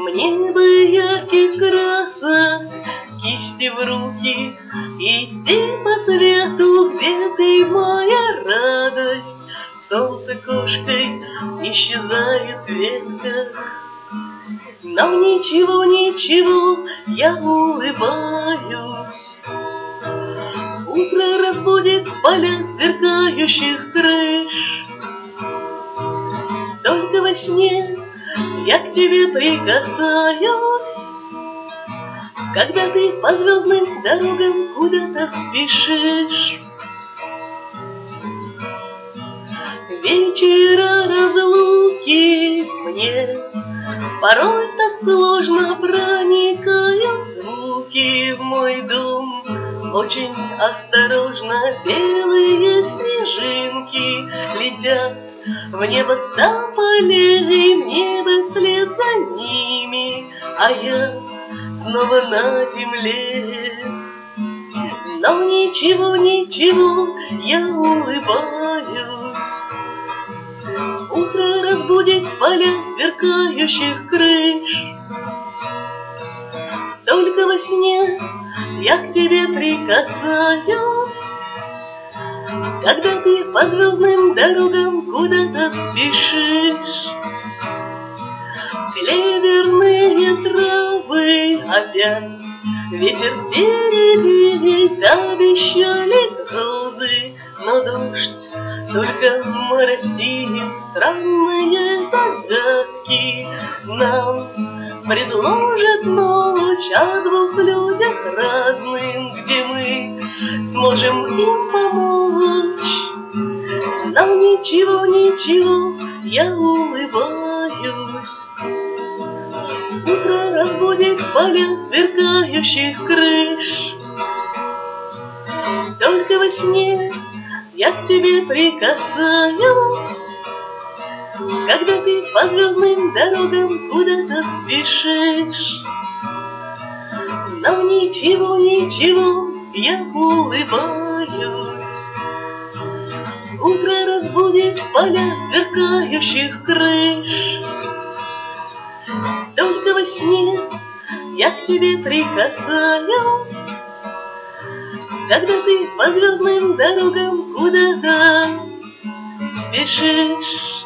Мне бы ярких красок, кисти в руки, идти по свету, где ты моя радость. Солнце кошкой исчезает в ветках, но ничего, ничего, я улыбаюсь. Утро разбудит поля сверкающих крыш. Только во сне я к тебе прикасаюсь, когда ты по звездным дорогам куда-то спешишь. Вечера разлуки мне порой так сложно проникают звуки в мой дом. Очень осторожно белые снежинки летят в небо с тополей, мне бы вслед за ними, а я снова на земле. Но ничего, ничего, я улыбаюсь. Утро разбудит поля сверкающих крыш. Только во сне я к тебе прикасаюсь, когда ты по звездным дорогам куда-то спешишь. Клеверные травы опять ветер теребит, обещали грозы, но дождь только моросит. Странные загадки нам предложат ночь о двух людях разным, где мы сможем им помочь. Но ничего, ничего, я улыбаюсь. Утро разбудит поля сверкающих крыш. Только во сне я к тебе прикасаюсь, когда ты по звездным дорогам куда-то спешишь. Но ничего, ничего, я улыбаюсь. Утро разбудит поля сверкающих крыш. Только во сне я к тебе прикасаюсь, когда ты по звездным дорогам куда-то спешишь.